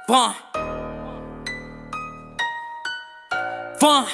Vaughn. Vaughn.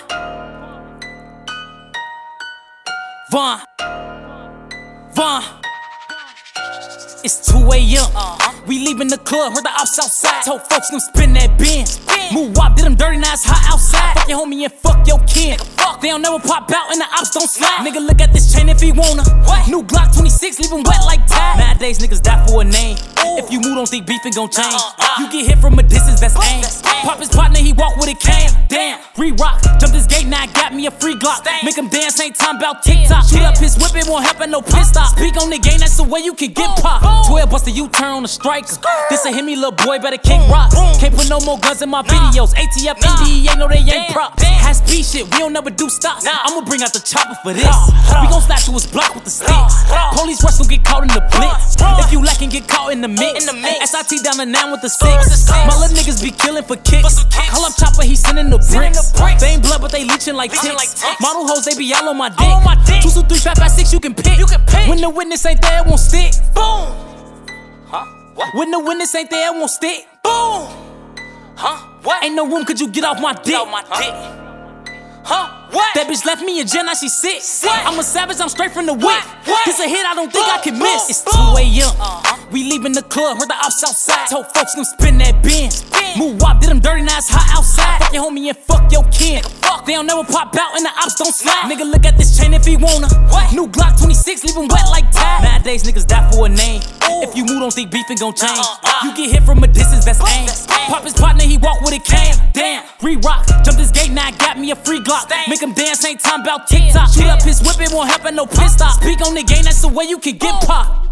Vaughn. Vaughn. It's 2 a.m. We leaving the club, heard the ops outside. Told folks them spin that bin. Move wop, did them dirty, now it's hot outside. Fuck your homie and fuck your kid. They don't never pop out and the ops don't slide. Nigga look at this chain if he wanna. New Glock 26, leave him wet like Tide. Nowadays niggas die for a name. If you move, don't think beefing gon' change. You get hit from a distance, that's aim. Pop his partner, he walk with a cane. Damn, re-rock, jump this gate, now I got me a free Glock. Make him dance, ain't time about TikTok. Shoot up his whip, it won't happen, no pit stop. Speak on the game, that's the way you can get popped. 12 bust a U-turn on the striker. This a hit me, little boy, better kick rocks. Can't put no more guns in my videos. ATF, NDEA, no they ain't props. High speed shit, we don't never do stops. I'ma bring out the chopper for this. We gon' slap through his block with the sticks. Police rush, don't get caught in the blitz. If you lacking, get caught in the mix. SIT down the 9 with the 6. My little niggas be killing for kicks. Call up chopper, he sending the bricks. They ain't blood, but they leeching like ticks. Model hoes, they be all on my dick. 2, 2, 3, 5, 5, 6, you can pick. When the witness ain't there, it won't stick. Boom. When the witness ain't there, it won't stick. Boom. Ain't no room, could you get off my dick? That bitch left me in jail, now she sick. I'm a savage, I'm straight from the whip. This a hit I don't think I can miss. It's 2 a.m. We leaving the club, heard the ops outside. Told folks them spin that bin. Move wop, did them dirty, now it's hot outside. Fuck your homie and fuck your kid. They don't never pop out and the ops don't slide. Nigga look at this chain if he wanna. New Glock 26, leave him wet like Tide. Nowadays niggas die for a name. If you move, don't think beefing gon' change. You get hit from a distance, that's aim. Pop his partner, he walk with a cane. Damn, re-rock, jump this gate, now I got me a free Glock. Make him dance, ain't time about TikTok. Shoot up his whip, it won't happen, no pit stop. Speak on the game, that's the way you can get popped.